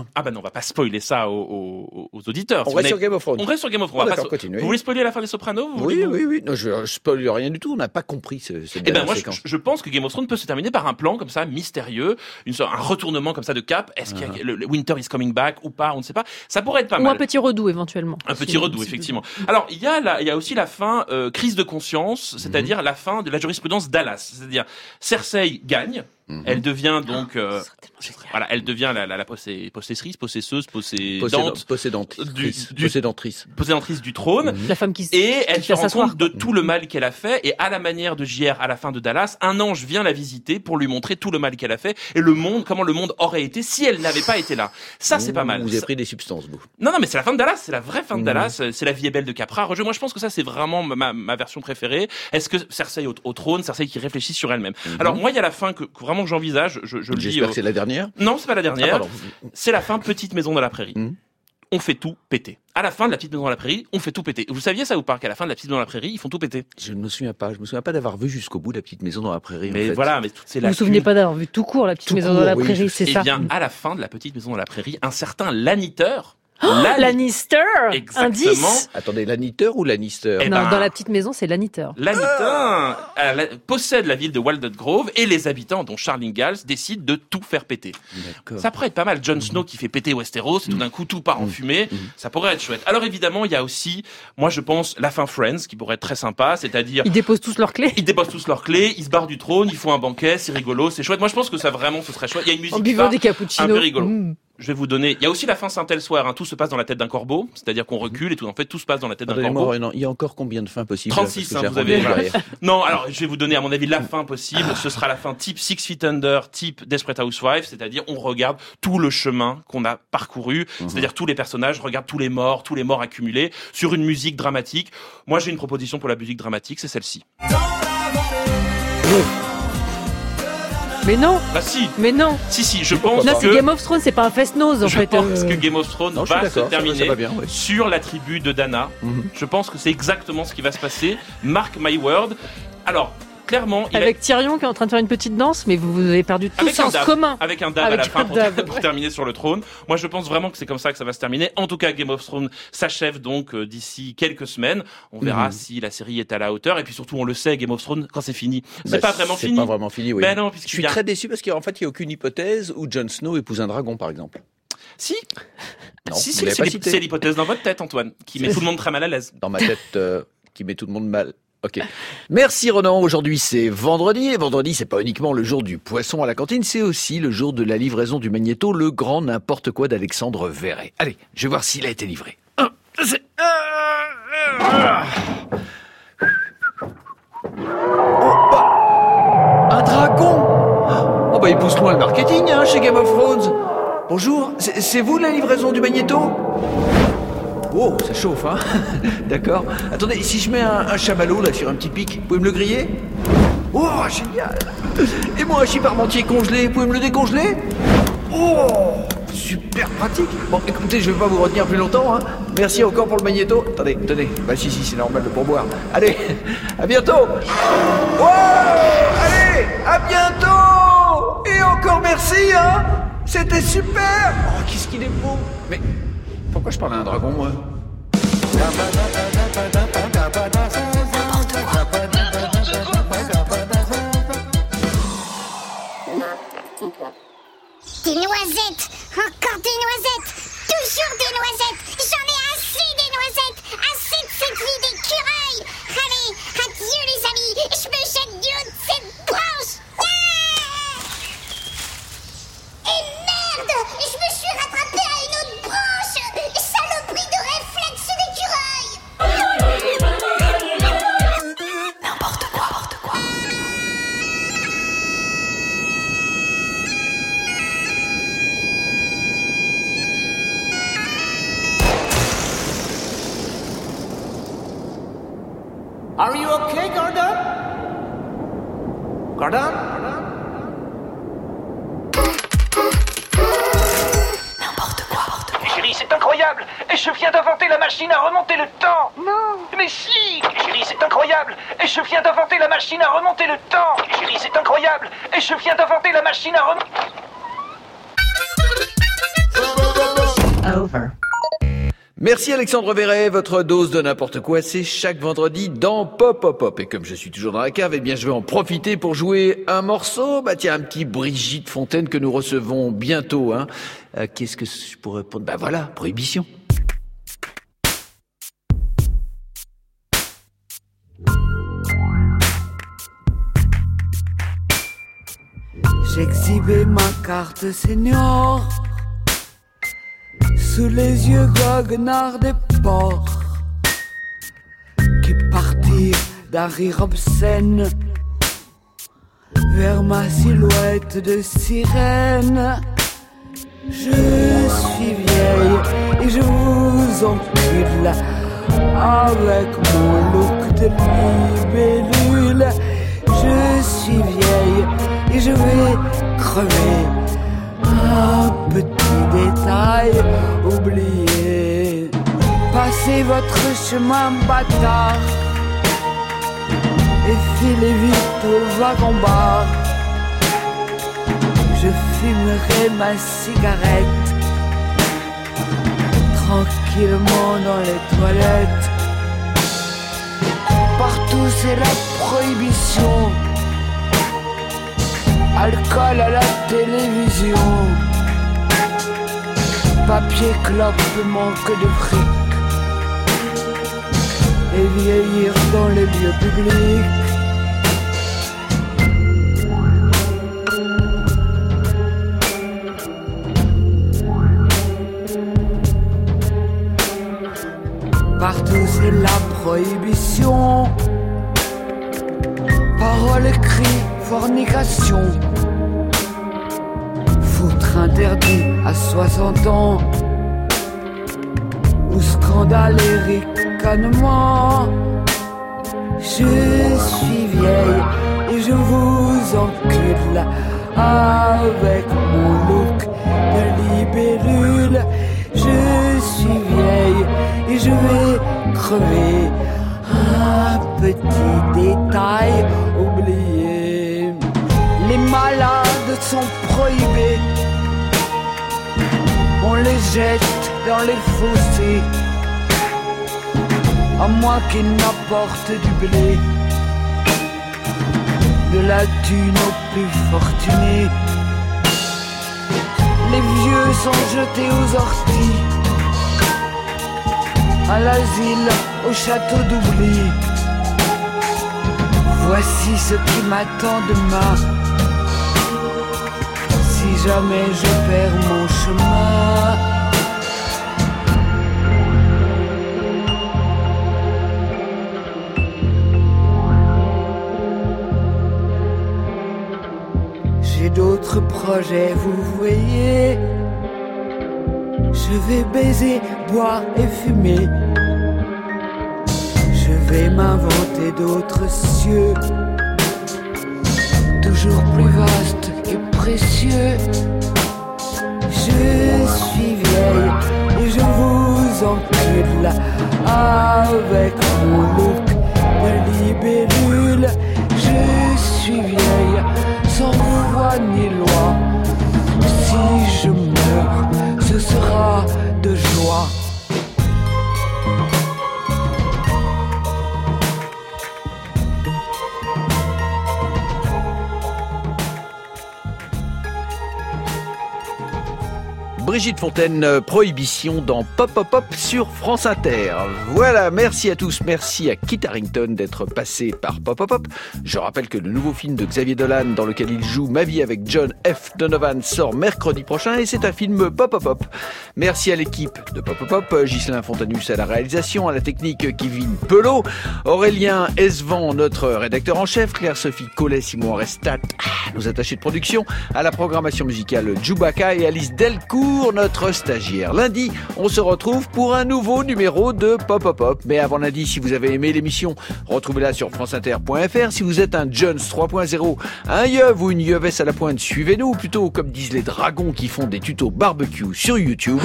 pas spoiler ça aux auditeurs. On reste sur Game of Thrones. On reste sur Game of Thrones. Vous voulez spoiler la fin des Sopranos? Oui. Non, je spoil rien du tout. On n'a pas compris cette dernière séquence. Je pense que Game of Thrones peut se terminer par un plan comme ça, mystérieux, un retournement comme ça de cap. Est-ce qu'il y a le Winter is coming back ou pas? On ne sait pas. Ça pourrait être pas mal. Ou un petit redout éventuellement. Un petit redout, effectivement. Alors il y a aussi la fin crise de conscience, c'est-à-dire la fin de la jurisprudence Dallas, c'est-à-dire Cersei gagne, elle devient donc elle devient la possesseuse, possédentrice du trône, la femme qui et elle se rend compte de tout le mal qu'elle a fait, et à la manière de JR à la fin de Dallas, un ange vient la visiter pour lui montrer tout le mal qu'elle a fait et comment le monde aurait été si elle n'avait pas été là. Ça, c'est pas mal. Vous avez pris des substances, vous. Non, mais c'est la fin de Dallas, c'est la vraie fin de Dallas, c'est La vie est belle de Capra. Moi, je pense que ça, c'est vraiment ma version préférée. Est-ce que Cersei au trône, Cersei qui réfléchit sur elle-même. Alors moi, il y a la fin que vraiment que j'envisage, je le dis. J'espère que c'est la dernière. Non, c'est pas la dernière. C'est la fin Petite maison dans la prairie. On fait tout péter. À la fin de La petite maison dans la prairie, on fait tout péter. Vous saviez ça ou pas, qu'à la fin de La petite maison dans la prairie, ils font tout péter? Je ne me souviens pas. Je me souviens pas d'avoir vu jusqu'au bout La petite maison dans la prairie. Mais voilà, mais toutes ces lacunes. Vous vous souvenez pas d'avoir vu tout court La petite maison dans la prairie, c'est ça? Eh bien, à la fin de La petite maison dans la prairie, un certain Lannister. Lannister. Exactement. Indice. Attendez, Lannister ou Lannister? Non, dans La petite maison, c'est Lannister. Lannister possède la ville de Walnut Grove et les habitants, dont Charles Ingalls, décident de tout faire péter. Ça pourrait être pas mal. Jon Snow qui fait péter Westeros et tout d'un coup tout part en fumée. Ça pourrait être chouette. Alors évidemment, il y a aussi, moi je pense, la fin Friends qui pourrait être très sympa, c'est-à-dire ils déposent tous leurs clés. Ils se barrent du trône, ils font un banquet, c'est rigolo, c'est chouette. Moi je pense que ça vraiment ce serait chouette. Il y a une musique en buvant des cappuccinos. Un peu rigolo. Je vais vous donner. Il y a aussi la fin Saint-Elsewhere. Tout se passe dans la tête d'un corbeau, c'est-à-dire qu'on recule et tout. En fait, tout se passe dans la tête d'un corbeau. Il y a encore combien de fins possibles? 36. Vous avez. Non, alors je vais vous donner à mon avis la fin possible. Ce sera la fin type Six Feet Under, type Desperate Housewives, c'est-à-dire on regarde tout le chemin qu'on a parcouru, c'est-à-dire tous les personnages, regarde tous les morts accumulés sur une musique dramatique. Moi, j'ai une proposition pour la musique dramatique, c'est celle-ci. Mais non. Bah si. Mais non. Si, je pense que... que... Game of Thrones, c'est pas un fest-noz, en fait. Je pense que Game of Thrones va se terminer sur la tribu de Dana. Je pense que c'est exactement ce qui va se passer. Mark my word. Alors, Clairement. Avec Tyrion qui est en train de faire une petite danse, mais vous avez perdu tout sens commun. Avec un dab à la fin pour terminer sur le trône. Moi, je pense vraiment que c'est comme ça que ça va se terminer. En tout cas, Game of Thrones s'achève donc d'ici quelques semaines. On verra si la série est à la hauteur. Et puis surtout, on le sait, Game of Thrones, quand c'est fini, c'est pas vraiment fini. C'est pas vraiment fini, oui. Ben non, je suis très déçu parce qu'en fait, il n'y a aucune hypothèse où Jon Snow épouse un dragon, par exemple. Si. Non, c'est l'hypothèse dans votre tête, Antoine, qui met tout le monde très mal à l'aise. Dans ma tête, qui met tout le monde mal. Ok. Merci Ronan. Aujourd'hui c'est vendredi et vendredi c'est pas uniquement le jour du poisson à la cantine, c'est aussi le jour de la livraison du magnéto, le grand n'importe quoi d'Alexandre Verret. Allez, je vais voir s'il a été livré. Un dragon. Oh bah il pousse loin le marketing chez Game of Thrones. Bonjour, c'est vous la livraison du magnéto ? Oh, ça chauffe, hein. D'accord. Attendez, si je mets un chamallow là sur un petit pic, vous pouvez me le griller ? Oh, génial. Et moi, un chip parmentier congelé, vous pouvez me le décongeler ? Oh, super pratique. Bon, écoutez, je vais pas vous retenir plus longtemps, hein. Merci encore pour le magnéto. Attendez, tenez. Bah si, c'est normal de pourboire. Allez, à bientôt. Oh, allez, à bientôt. Et encore merci, hein. C'était super. Oh, qu'est-ce qu'il est beau. Mais pourquoi je parle à un dragon, moi ? Des noisettes, encore des noisettes, toujours des noisettes. J'en ai assez des noisettes, assez de cette vie d'écureuil. Allez, adieu les amis, je me jette du haut de cette branche. Et merde, je me suis rattrapé à une autre branche. Saloperie de réflexe d'écureuil. N'importe quoi. Are you okay, Gordon? Gordon? N'importe quoi. Chérie, c'est incroyable! Et je viens d'inventer la machine à remonter le temps! Non! Mais si! Chérie, c'est incroyable! Et je viens d'inventer la machine à remonter le temps! Chérie, c'est incroyable! Et je viens d'inventer la machine à remonter... Over. Merci Alexandre Verret, votre dose de n'importe quoi, c'est chaque vendredi dans Pop Pop Pop. Et comme je suis toujours dans la cave, eh bien je vais en profiter pour jouer un morceau. Bah tiens, un petit Brigitte Fontaine que nous recevons bientôt. Hein. Qu'est-ce que je pourrais répondre ? Bah voilà, Prohibition. J'exhibais ma carte senior sous les yeux goguenards des porcs qui partirent d'un rire obscène vers ma silhouette de sirène. Je suis vieille et je vous encule avec mon look de libellule. Je suis vieille et je vais crever. Un petit détail oublié. Passez votre chemin bâtard et filez vite au wagon-bar. Je fumerai ma cigarette tranquillement dans les toilettes. Partout c'est la prohibition. Alcool à la télévision. Papier, clope, manque de fric. Et vieillir dans les lieux publics. Partout c'est la prohibition. Paroles, cris, fornication. Foutre interdit à 60 ans. Ou scandale et ricanement. Je suis vieille et je vous encule avec mon look de libellule. Je suis vieille et je vais crever. Un petit détail oublié. malades sont prohibés. On les jette dans les fossés, à moins qu'ils n'apportent du blé, de la thune aux plus fortunés. Les vieux sont jetés aux orties, à l'asile, au château d'oubli. Voici ce qui m'attend demain, si jamais je perds mon chemin. J'ai d'autres projets, vous voyez. Je vais baiser, boire et fumer. Je vais m'inventer d'autres cieux, toujours plus vastes et précieux. Je suis vieille et je vous encule avec mon look de libellule. Je suis vieille sans voix ni loi. Si je meurs, ce sera de joie. Brigitte Fontaine, Prohibition dans Pop Pop Pop sur France Inter. Voilà, merci à tous, merci à Kit Harington d'être passé par Pop Pop Pop. Je rappelle que le nouveau film de Xavier Dolan dans lequel il joue Ma vie avec John F. Donovan sort mercredi prochain et c'est un film Pop Pop Pop. Merci à l'équipe de Pop Pop Pop, Ghislain Fontanus à la réalisation, à la technique Kevin Pelot, Aurélien Esvan, notre rédacteur en chef, Claire-Sophie Collet, Simon Restat, nos attachés de production, à la programmation musicale Djoubaka et Alice Delcourt, notre stagiaire. Lundi, on se retrouve pour un nouveau numéro de Pop Pop Pop. Mais avant lundi, si vous avez aimé l'émission, retrouvez-la sur franceinter.fr. Si vous êtes un Jones 3.0, un yeuve ou une yeuvesse à la pointe, suivez-nous, ou plutôt comme disent les dragons qui font des tutos barbecue sur YouTube.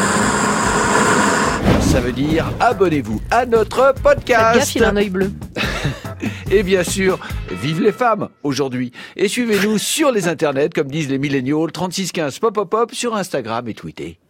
Ça veut dire abonnez-vous à notre podcast. Faites gaffe, il a un œil bleu. Et bien sûr, vive les femmes aujourd'hui. Et suivez-nous sur les internets, comme disent les milléniaux, 3615 Pop Pop Pop sur Instagram et Twitter.